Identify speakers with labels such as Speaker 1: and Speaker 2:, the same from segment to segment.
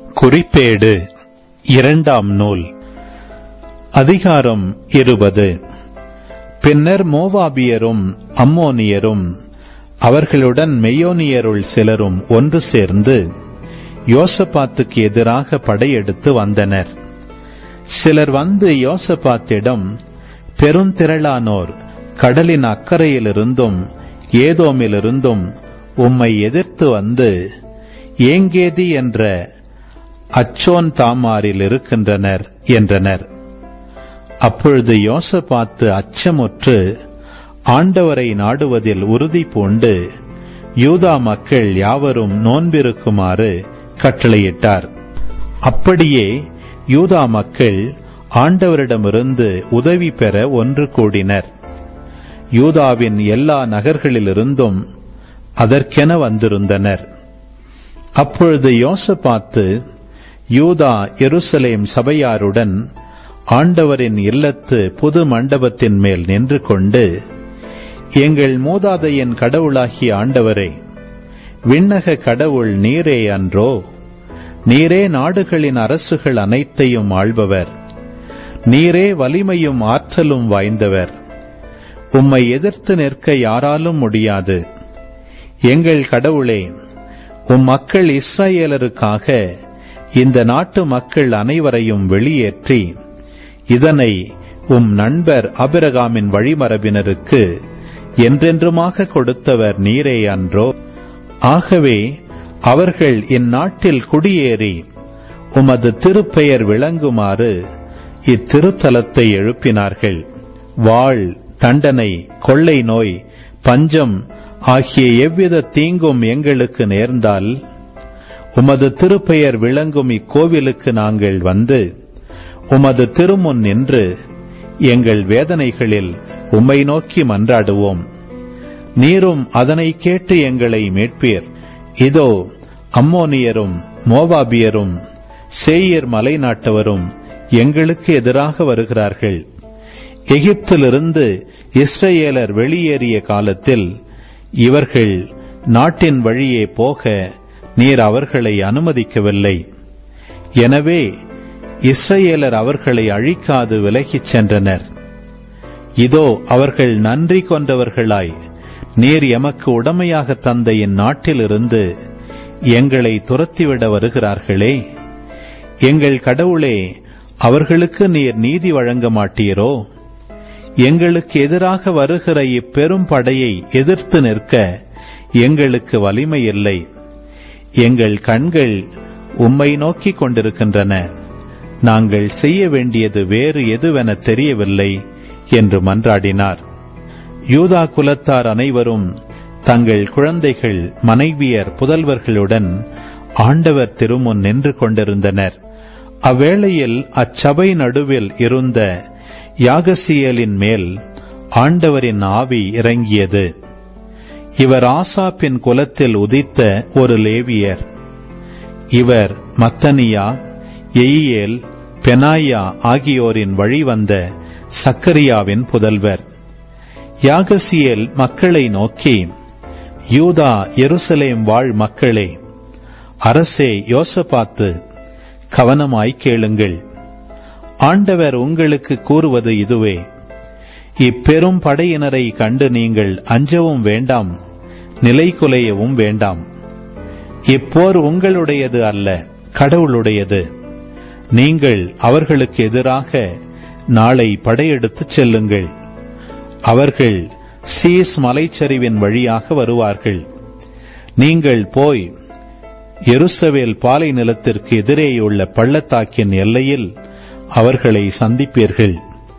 Speaker 1: குறிப்பேடு இரண்டாம் நூல் அதிகாரம் 20. பின்னர் மோவாபியரும் அம்மோனியரும் அவர்களுடன் மெயோனியருள் சிலரும் ஒன்று சேர்ந்து யோசபாத்துக்கு எதிராக படையெடுத்து வந்தனர். சிலர் வந்து யோசபாத்திடம், பெருந்திரளானோர் கடலின் அக்கறையிலிருந்தும் ஏதோமிலிருந்தும் உம்மை எதிர்த்து வந்து ஏங்கேதி என்ற அச்சோன் தாமாரில் இருக்கின்றனர் என்றனர். அப்பொழுது யோசபாத்து அச்சமுற்று ஆண்டவரை நாடுவதில் உறுதி பூண்டு யூதா மக்கள் யாவரும் நோன்பிருக்குமாறு கட்டளையிட்டார். அப்படியே யூதா மக்கள் ஆண்டவரிடமிருந்து உதவி பெற ஒன்று கூடினர். யூதாவின் எல்லா நகர்களிலிருந்தும் அதற்கென வந்திருந்தனர். அப்பொழுது யோசபாத்து யூதா எருசலேம் சபையாருடன் ஆண்டவரின் இல்லத்து புது மண்டபத்தின் மேல் நின்று கொண்டு, எங்கள் மூதாதையின் கடவுளாகிய ஆண்டவரே, விண்ணக கடவுள் நீரே அன்றோ? நீரே நாடுகளின் அரசுகள் அனைத்தையும் ஆள்பவர். நீரே வலிமையும் ஆற்றலும் வாய்ந்தவர். உம்மை எதிர்த்து நிற்க யாராலும் முடியாது. எங்கள் கடவுளே, உம் மக்கள் இஸ்ரவேலருக்காக இந்த நாட்டு மக்கள் அனைவரையும் வெளியேற்றி இதனை உம் நண்பர் ஆபிரகாமின் வழிமரபினருக்கு என்றென்றுமாக கொடுத்தவர் நீரே அன்றோ? ஆகவே அவர்கள் இந்நாட்டில் குடியேறி உமது திருப்பெயர் விளங்குமாறு இத்திருத்தலத்தை எழுப்பினார்கள். வாள், தண்டனை, கொள்ளை நோய், பஞ்சம் ஆகிய எவ்வித தீங்கும் எங்களுக்கு நேர்ந்தால் உமது திருப்பெயர் விளங்கும் இக்கோவிலுக்கு நாங்கள் வந்து உமது திருமுன் நின்று எங்கள் வேதனைகளில் உம்மை நோக்கி மன்றாடுவோம். நீரும் அதனை கேட்டு எங்களை மீட்பீர். இதோ அம்மோனியரும் மோவாபியரும் சேயீர் மலை நாட்டவரும் எங்களுக்கு எதிராக வருகிறார்கள். எகிப்திலிருந்து இஸ்ரவேலர் வெளியேறிய காலத்தில் இவர்கள் நாட்டின் வழியே போக நீர் அவர்களை அனுமதிக்கவில்லை. எனவே இஸ்ரவேலர் அவர்களை அழிக்காது விலகிச் சென்றனர். இதோ அவர்கள் நன்றி கொண்டவர்களாய் நீர் எமக்கு உடமையாக தந்த இந்நாட்டிலிருந்து எங்களை துரத்திவிட வருகிறார்களே. எங்கள் கடவுளே, அவர்களுக்கு நீர் நீதி வழங்க மாட்டீரோ? எங்களுக்கு எதிராக வருகிற இப்பெரும் படையை எதிர்த்து நிற்க எங்களுக்கு வலிமை இல்லை. எங்கள் கண்கள் உம்மை நோக்கிக் கொண்டிருக்கின்றன. நாங்கள் செய்ய வேண்டியது வேறு எதுவென தெரியவில்லை என்று மன்றாடினார். யூதா குலத்தார் அனைவரும் தங்கள் குழந்தைகள், மனைவியர், புதல்வர்களுடன் ஆண்டவர் திருமுன் நின்று கொண்டிருந்தனர். அவ்வேளையில் அச்சபை நடுவில் இருந்த யாகசியலின் மேல் ஆண்டவரின் ஆவி இறங்கியது. இவர் ஆசாப்பின் குலத்தில் உதித்த ஒரு லேவியர். இவர் மத்தனியா, எயியேல், பெனாயா ஆகியோரின் வழிவந்த சக்கரியாவின் புதல்வர். யாகசியேல் மக்களை நோக்கி, யூதா எருசலேம் வாழ் மக்களே, அரசே யோசபாத்து, கவனமாய் கேளுங்கள். ஆண்டவர் உங்களுக்கு கூறுவது இதுவே: இப்பெரும் படையினரை கண்டு நீங்கள் அஞ்சவும் வேண்டாம், நிலைகுலையவும் வேண்டாம். இப்போர் உங்களுடையது அல்ல, கடவுளுடையது. நீங்கள் அவர்களுக்கு எதிராக நாளை படையெடுத்துச் செல்லுங்கள். அவர்கள் சீஸ் மலைச்சரிவின் வழியாக வருவார்கள். நீங்கள் போய் எருசவேல் பாலை நிலத்திற்கு எதிரேயுள்ள பள்ளத்தாக்கின் எல்லையில் அவர்களை சந்திப்பீர்கள்.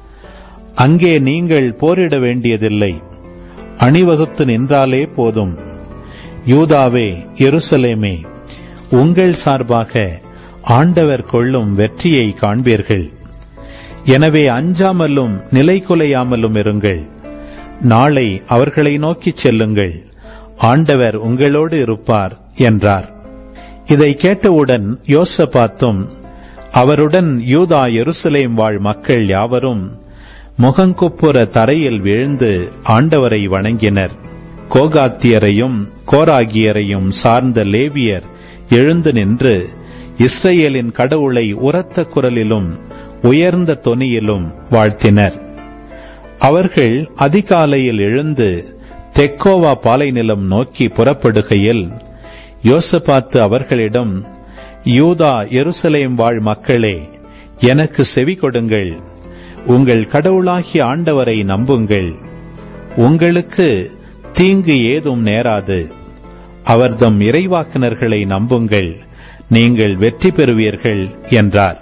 Speaker 1: அங்கே நீங்கள் போரிட வேண்டியதில்லை, அணிவகுத்து நின்றாலே போதும். யூதாவே, எருசலேமே, உங்கள் சார்பாக ஆண்டவர் கொள்ளும் வெற்றியை காண்பீர்கள். எனவே அஞ்சாமலும் நிலைகுலையாமலும் இருங்கள். நாளை அவர்களை நோக்கிச் செல்லுங்கள். ஆண்டவர் உங்களோடு இருப்பார் என்றார். இதை கேட்டவுடன் யோசபாத்தும் அவருடன் யூதா எருசலேம் வாழ் மக்கள் யாவரும் முகங்குப்புற தரையில் வீழ்ந்து ஆண்டவரை வணங்கினர். கோகாத்தியரையும் கோராகியரையும் சார்ந்த லேவியர் எழுந்து நின்று இஸ்ரவேலின் கடவுளை உரத்த குரலிலும் உயர்ந்த தொனியிலும் வாழ்த்தினர். அவர்கள் அதிகாலையில் எழுந்து தெக்கோவா பாலைநிலம் நோக்கி புறப்படுகையில் யோசபாத்து அவர்களிடம், யூதா எருசலேம் வாழ் மக்களே, எனக்கு செவி கொடுங்கள். உங்கள் கடவுளாகிய ஆண்டவரை நம்புங்கள். உங்களுக்கு தீங்கு ஏதும் நேராது. அவர்தம் இறைவாக்கினர்களை நம்புங்கள், நீங்கள் வெற்றி பெறுவீர்கள் என்றார்.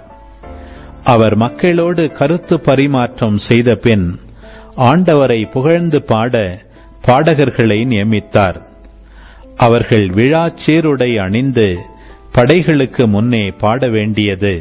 Speaker 1: அவர் மக்களோடு கருத்து பரிமாற்றம் செய்த பின் ஆண்டவரை புகழ்ந்து பாட பாடகர்களை நியமித்தார். அவர்கள் விழா சீருடை அணிந்து படைகளுக்கு முன்னே பாட வேண்டியது,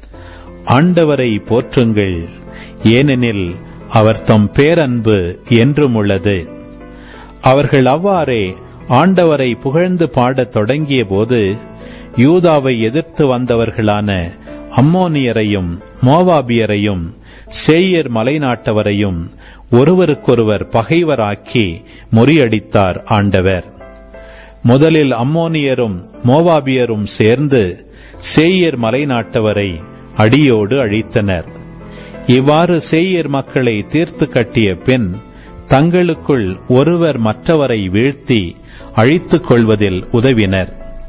Speaker 1: ஆண்டவரை போற்றுங்கள், ஏனெனில் அவர் தம் பேரன்பு என்றும் உள்ளது. அவர்கள் அவ்வாறே ஆண்டவரை புகழ்ந்து பாடத் தொடங்கிய போது யூதாவை எதிர்த்து வந்தவர்களான அம்மோனியரையும் மோவாபியரையும் சேயீர் மலைநாட்டவரையும் ஒருவருக்கொருவர் பகைவராக்கி முறியடித்தார் ஆண்டவர். முதலில் அம்மோனியரும் மோவாபியரும் சேர்ந்து சேயீர் மலைநாட்டவரை அடியோடு அழித்தனர். இவ்வாறு சேயீர் மக்களை தீர்த்து கட்டிய பின் தங்களுக்குள் ஒருவர் மற்றவரை வீழ்த்தி அழித்துக் கொள்வதில் உதவினர்.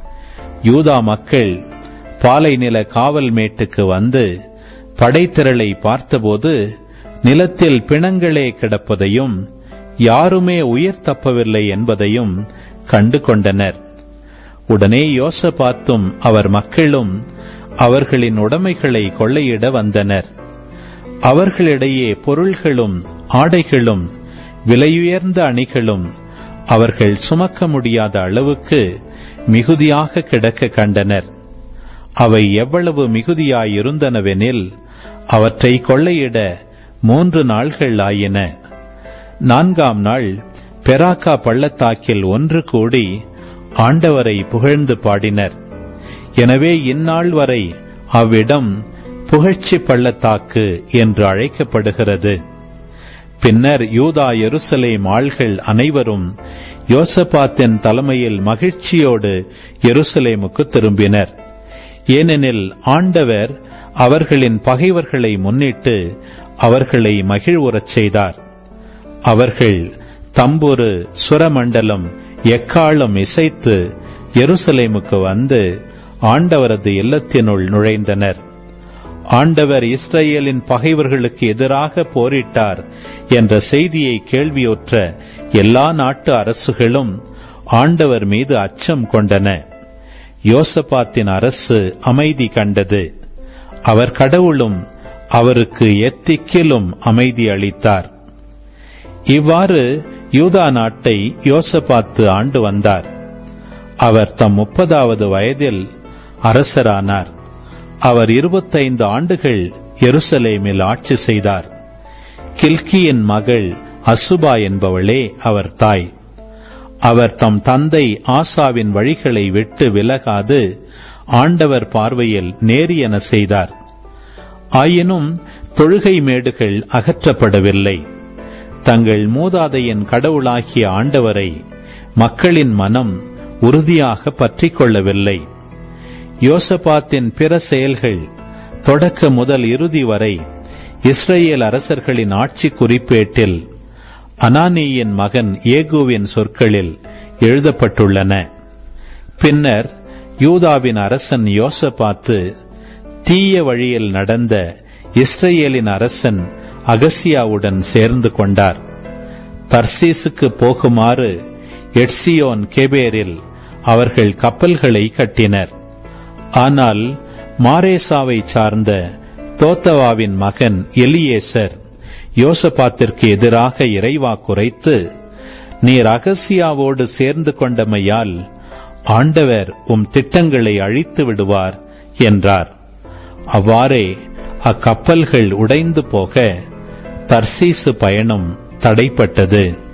Speaker 1: யூதா மக்கள் பாலைநில காவல் மேட்டுக்கு வந்து படைத்திரளை பார்த்தபோது நிலத்தில் பிணங்களே கிடப்பதையும் யாருமே உயிர் தப்பவில்லை என்பதையும் கண்டு கொண்டனர். உடனே யோசபாத்தும் அவர் மக்களும் அவர்களின் உடைமைகளை கொள்ளையிட வந்தனர். அவர்களிடையே பொருள்களும் ஆடைகளும் விலையுயர்ந்த அணிகளும் அவர்கள் சுமக்க முடியாத அளவுக்கு மிகுதியாக கிடக்க கண்டனர். அவை எவ்வளவு மிகுதியாயிருந்தனவெனில் அவற்றை கொள்ளையிட 3 நாள்கள் ஆயின. 4ஆம் நாள் பெராக்கா பள்ளத்தாக்கில் ஒன்று கூடி ஆண்டவரை புகழ்ந்து பாடினர். எனவே இந்நாள் வரை அவ்விடம் புகழ்ச்சி பள்ளத்தாக்கு என்று அழைக்கப்படுகிறது. பின்னர் யூதா எருசலேம் ஆள்கள் அனைவரும் யோசபாத்தின் தலைமையில் மகிழ்ச்சியோடு எருசலேமுக்கு திரும்பினர். ஏனெனில் ஆண்டவர் அவர்களின் பகைவர்களை முன்னிட்டு அவர்களை மகிழ்வுறச் செய்தார். அவர்கள் தம்புரு, சுரமண்டலம், எக்காளம் இசைத்து எருசலேமுக்கு வந்து ஆண்டவரது இல்லத்தினுள் நுழைந்தனர். ஆண்டவர் இஸ்ரவேலின் பகைவர்களுக்கு எதிராக போரிட்டார் என்ற செய்தியை கேள்வியுற்ற எல்லா நாட்டு அரசுகளும் ஆண்டவர் மீது அச்சம் கொண்டன. யோசபாத்தின் அரசு அமைதி கண்டது. அவர் கடவுளும் அவருக்கு எத்திக்கிலும் அமைதி அளித்தார். இவ்வாறு யூதா நாட்டை யோசபாத்து ஆண்டு வந்தார். அவர் தம் 30வது வயதில் அரசரானார். அவர் 25 ஆண்டுகள் எருசலேமில் ஆட்சி செய்தார். கில்கியின் மகள் அசுபா என்பவளே அவர் தாய். அவர் தம் தந்தை ஆசாவின் வழிகளை விட்டு விலகாது ஆண்டவர் பார்வையில் நேரியன செய்தார். ஆயினும் தொழுகை மேடுகள் அகற்றப்படவில்லை. தங்கள் மூதாதையின் கடவுளாகிய ஆண்டவரை மக்களின் மனம் உறுதியாக பற்றிக் கொள்ளவில்லை. யோசபாத்தின் பிற செயல்கள் தொடக்க முதல் இறுதி வரை இஸ்ரேல் அரசர்களின் ஆட்சி குறிப்பேட்டில் அனானியின் மகன் ஏகூவின் சொற்களில் எழுதப்பட்டுள்ளன. பின்னர் யூதாவின் அரசன் யோசபாத்து தீய வழியில் நடந்த இஸ்ரேலின் அரசன் அகசியாவுடன் சேர்ந்து கொண்டார். தர்சீசுக்கு போகுமாறு எட்சியோன் கேபேரில் அவர்கள் கப்பல்களை கட்டினர். ஆனால் மாரேசாவை சார்ந்த தோத்தவாவின் மகன் எலியேசர் யோசபாத்திற்கு எதிராக இறைவாக்குரைத்து, நீர் அகசியாவோடு சேர்ந்து கொண்டமையால் ஆண்டவர் உம் திட்டங்களை அழித்து விடுவார் என்றார். அவ்வாறே அக்கப்பல்கள் உடைந்து போக தர்சீசு பயணம் தடைப்பட்டது.